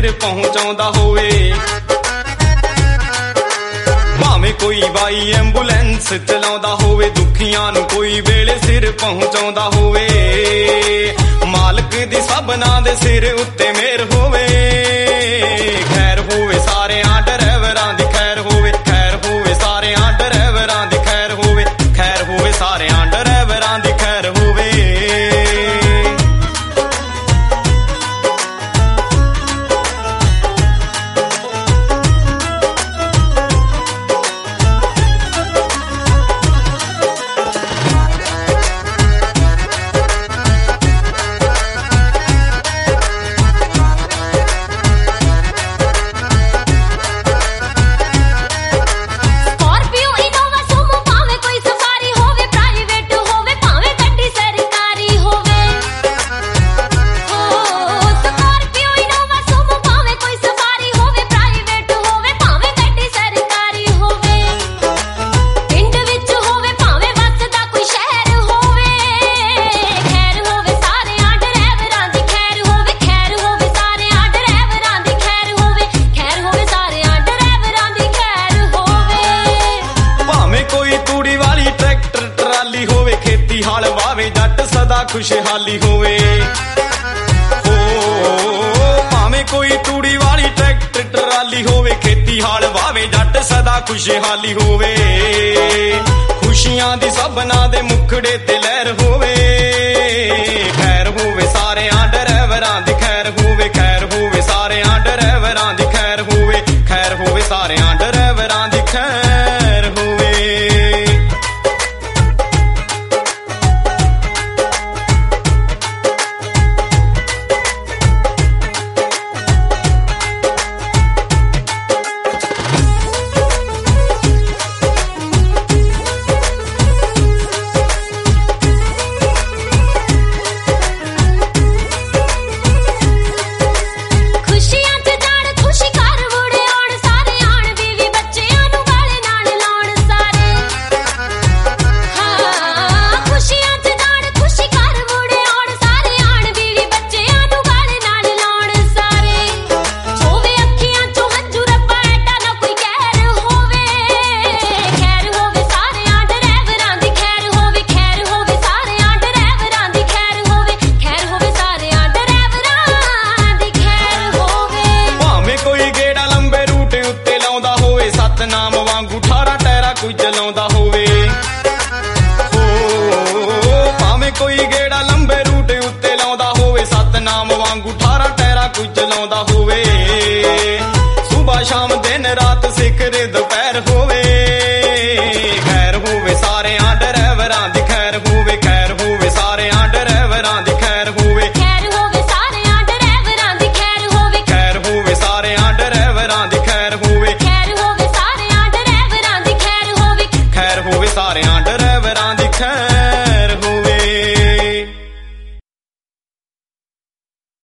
ਸਿਰ ਪਹੁੰਚਾਉਂਦਾ ਹੋਵੇ। ਭਾਵੇਂ ਕੋਈ ਬਾਈ ਐਂਬੂਲੈਂਸ ਚਲਾਉਂਦਾ ਹੋਵੇ, ਦੁਖੀਆਂ ਨੂੰ ਕੋਈ ਵੇਲੇ ਸਿਰ ਪਹੁੰਚਾਉਂਦਾ ਹੋਵੇ। ਮਾਲਕ ਦੀ ਸਭਨਾਂ ਦੇ ਸਿਰ ਉੱਤੇ ਮਿਹਰ ਹੋਵੇ। ਖੈਰ ਹੋਵੇ ਸਾਰਿਆਂ ਡਰਾਈਵਰਾਂ ਦੀ, ਖੈਰ ਹੋਵੇ, ਖੈਰ ਹੋਵੇ ਸਾਰਿਆਂ ਡਰਾਈਵਰਾਂ ਦੀ, ਖੈਰ ਹੋਵੇ, ਖੈਰ ਹੋਵੇ ਸਾਰਿਆਂ ਡਰਾਈਵਰਾਂ ਦੀ, ਖੈਰ ਹੋਵੇ। ਹਾਲ ਵਾਵੇ ਜੱਟ ਸਦਾ ਖੁਸ਼ਹਾਲੀ ਹੋਵੇ। ਹੋ ਭਾਵੇਂ ਕੋਈ ਤੂੜੀ ਵਾਲੀ ਟਰੈਕਟਰ ਟਰਾਲੀ ਹੋਵੇ, ਖੇਤੀ ਹਾਲ ਵਾਵੇ ਜੱਟ ਸਦਾ ਖੁਸ਼ਹਾਲੀ ਹੋਵੇ। ਖੁਸ਼ੀਆਂ ਦੀ ਸਭਨਾਂ ਦੇ ਮੁਖੜੇ ਤੇ ਲਹਿਰ ਹੋਵੇ। ਖੈਰ ਹੋਵੇ ਸਾਰਿਆਂ ਡਰਾਈਵਰਾਂ ਦੀ, ਖੈਰ ਹੋਵੇ, ਖੈਰ ਹੋਵੇ ਸਾਰਿਆਂ ਡਰਾਈਵਰਾਂ ਦੀ, ਖੈਰ ਹੋਵੇ, ਖੈਰ ਹੋਵੇ ਸਾਰਿਆਂ ਡਰਾਈਵਰਾਂ ਦੀ, ਖੈਰ ਹੋਵੇ। ਨਾਮ ਵਾਂਗੂ 18 ਟਾਇਰਾ ਕੋਈ ਚਲਾਉਂਦਾ ਹੋਵੇ। ਹੋ ਭਾਵੇਂ ਕੋਈ ਗੇੜਾ ਲੰਬੇ ਰੂਟ ਉੱਤੇ ਲਾਉਂਦਾ ਹੋਵੇ, ਸਤਨਾਮ ਵਾਂਗੂ 18 ਟਾਇਰਾ ਕੋਈ ਚਲਾਉਂਦਾ ਹੋਵੇ। ਸੁਬਾਹ ਸ਼ਾਮ ਦਿਨ ਰਾਤ ਸਿਖਰ ਦੁਪਹਿਰ ਹੋਵੇ। ਖੈਰ ਹੋਵੇ ਸਾਰਿਆਂ ਡਰਾਈਵਰਾਂ ਦੀ, ਖੈਰ ਹੋਵੇ, ਖੈਰ ਹੋਵੇ ਸਾਰਿਆਂ ਡਰਾਈਵਰਾਂ ਦੀ, ਖੈਰ ਹੋਵੇ, ਖੈਰ ਹੋਵੇ ਸਾਰਿਆਂ ਡਰਾਈਵਰਾਂ ਦੀ, ਖੈਰ ਹੋਵੇ, ਖੈਰ ਹੋਵੇ ਸਾਰਿਆਂ ਡਰਾਈਵਰਾਂ ਦੀ, ਖੈਰ ਹੋਵੇ, ਖੈਰ ਹੋਵੇ ਸਾਰਿਆਂ ਡਰਾਈਵਰਾਂ ਦੀ, ਖੈਰ ਹੋਵੇ, ਖੈਰ ਹੋਵੇ ਸਾਰਿਆਂ